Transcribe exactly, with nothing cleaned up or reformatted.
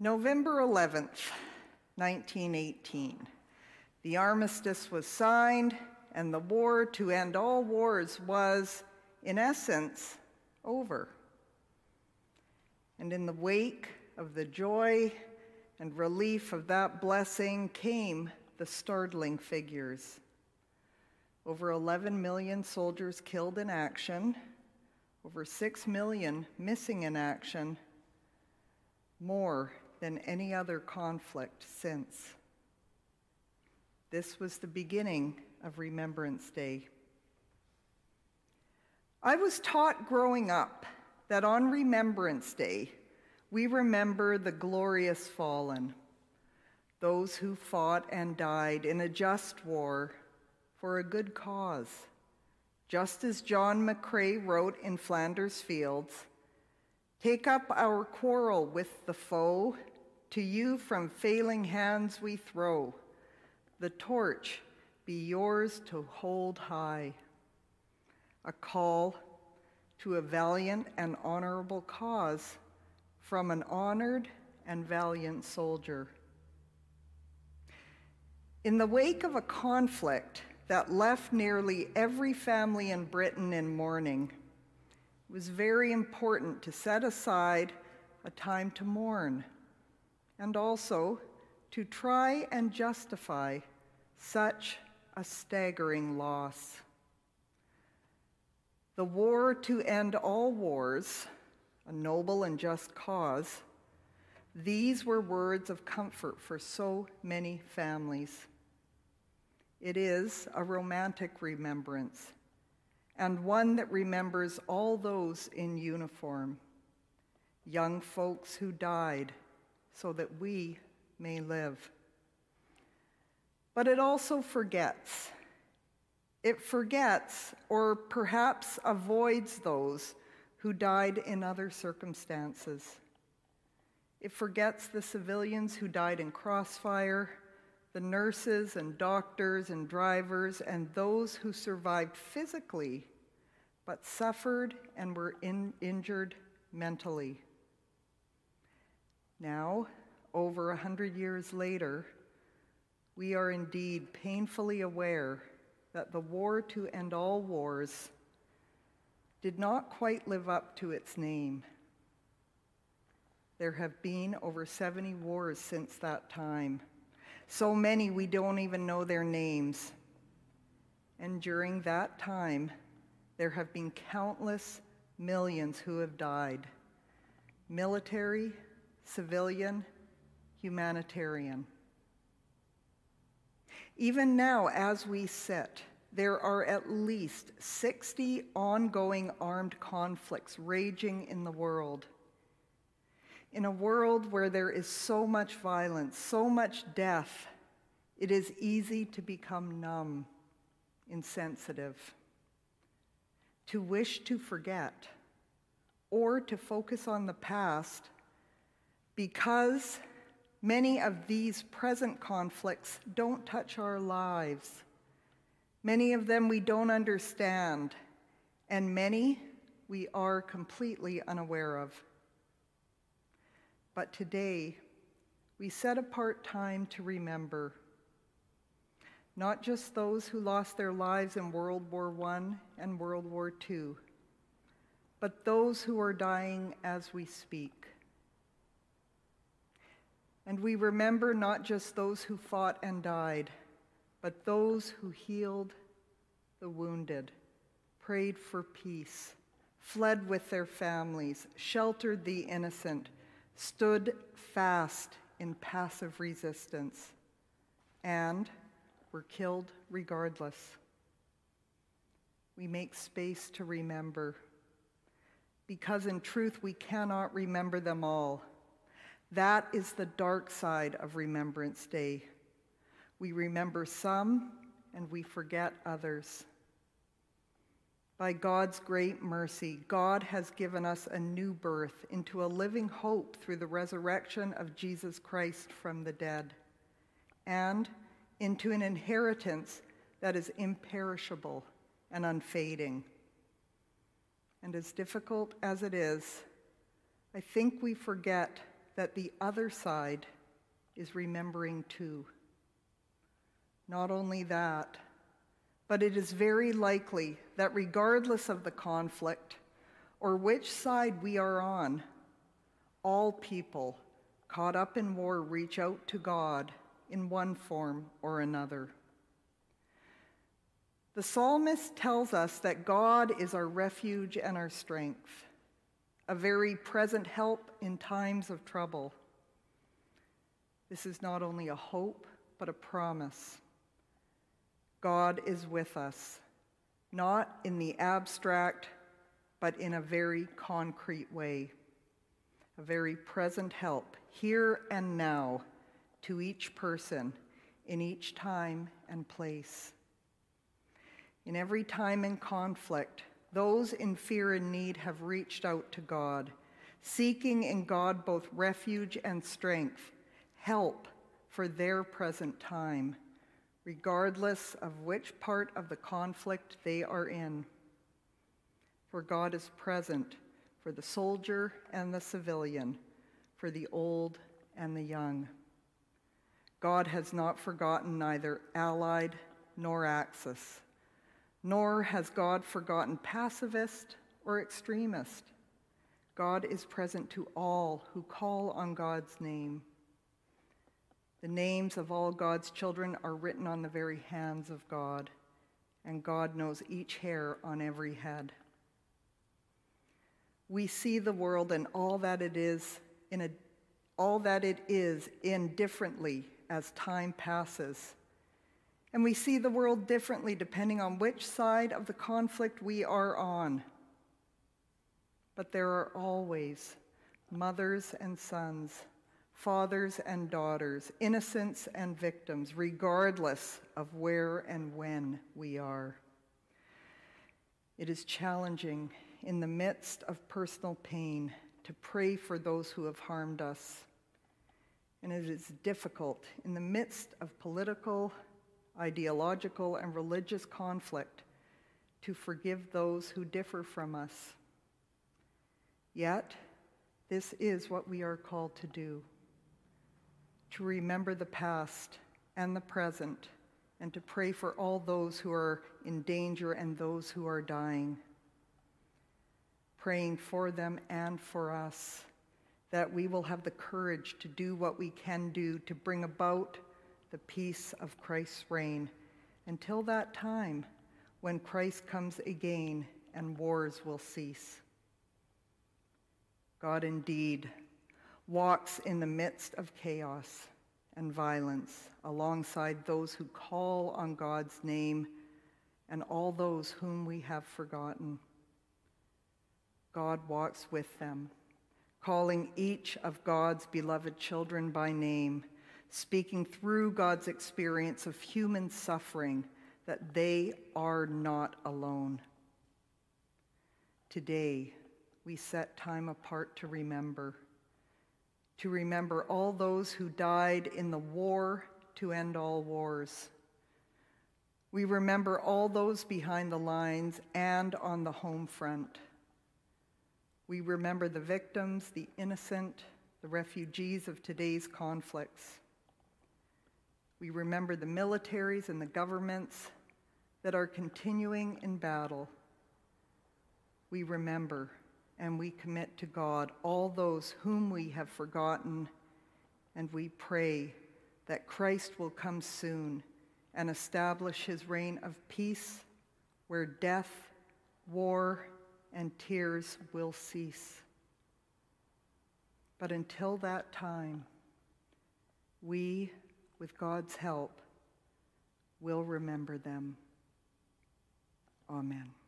November eleventh, nineteen eighteen. The armistice was signed, and the war to end all wars was, in essence, over. And in the wake of the joy and relief of that blessing came the startling figures. Over eleven million soldiers killed in action, over six million missing in action, more than any other conflict since. This was the beginning of Remembrance Day. I was taught growing up that on Remembrance Day, we remember the glorious fallen, those who fought and died in a just war for a good cause. Just as John McCrae wrote in Flanders Fields, "Take up our quarrel with the foe, to you from failing hands we throw. The torch be yours to hold high." A call to a valiant and honorable cause from an honored and valiant soldier. In the wake of a conflict that left nearly every family in Britain in mourning, it was very important to set aside a time to mourn and also to try and justify such a staggering loss. The war to end all wars, a noble and just cause, these were words of comfort for so many families. It is a romantic remembrance, and one that remembers all those in uniform, young folks who died so that we may live. But it also forgets. It forgets, or perhaps avoids, those who died in other circumstances. It forgets the civilians who died in crossfire, the nurses and doctors and drivers, and those who survived physically but suffered and were in, injured mentally. Now, over a hundred years later, we are indeed painfully aware that the war to end all wars did not quite live up to its name. There have been over seventy wars since that time, so many we don't even know their names. And during that time, there have been countless millions who have died, military, civilian, humanitarian. Even now, as we sit, there are at least sixty ongoing armed conflicts raging in the world. In a world where there is so much violence, so much death, it is easy to become numb, insensitive, to wish to forget, or to focus on the past, because many of these present conflicts don't touch our lives. Many of them we don't understand, and many we are completely unaware of. But today, we set apart time to remember not just those who lost their lives in World War One and World War Two, but those who are dying as we speak. And we remember not just those who fought and died, but those who healed the wounded, prayed for peace, fled with their families, sheltered the innocent, stood fast in passive resistance, and were killed regardless. We make space to remember, because in truth we cannot remember them all. That is the dark side of Remembrance Day. We remember some and we forget others. By God's great mercy, God has given us a new birth into a living hope through the resurrection of Jesus Christ from the dead, and into an inheritance that is imperishable and unfading. And as difficult as it is, I think we forget that the other side is remembering too. Not only that, but it is very likely that regardless of the conflict or which side we are on, all people caught up in war reach out to God in one form or another. The psalmist tells us that God is our refuge and our strength, a very present help in times of trouble. This is not only a hope, but a promise. God is with us, not in the abstract, but in a very concrete way, a very present help here and now to each person in each time and place. In every time in conflict, those in fear and need have reached out to God, seeking in God both refuge and strength, help for their present time, regardless of which part of the conflict they are in. For God is present for the soldier and the civilian, for the old and the young. God has not forgotten neither Allied nor Axis, nor has God forgotten pacifist or extremist. God is present to all who call on God's name. The names of all God's children are written on the very hands of God, and God knows each hair on every head. We see the world and all that it is in a, all that it is in differently as time passes. And we see the world differently depending on which side of the conflict we are on. But there are always mothers and sons, fathers and daughters, innocents and victims, regardless of where and when we are. It is challenging in the midst of personal pain to pray for those who have harmed us. And it is difficult in the midst of political, ideological, and religious conflict to forgive those who differ from us. Yet, this is what we are called to do, to remember the past and the present, and to pray for all those who are in danger and those who are dying, praying for them and for us, that we will have the courage to do what we can do to bring about the peace of Christ's reign until that time when Christ comes again and wars will cease. God indeed walks in the midst of chaos and violence alongside those who call on God's name and all those whom we have forgotten. God walks with them, calling each of God's beloved children by name, speaking through God's experience of human suffering that they are not alone. Today, we set time apart to remember, to remember all those who died in the war to end all wars. We remember all those behind the lines and on the home front. We remember the victims, the innocent, the refugees of today's conflicts. We remember the militaries and the governments that are continuing in battle. We remember and we commit to God all those whom we have forgotten, and we pray that Christ will come soon and establish his reign of peace where death, war, and tears will cease. But until that time, we, with God's help, will remember them. Amen.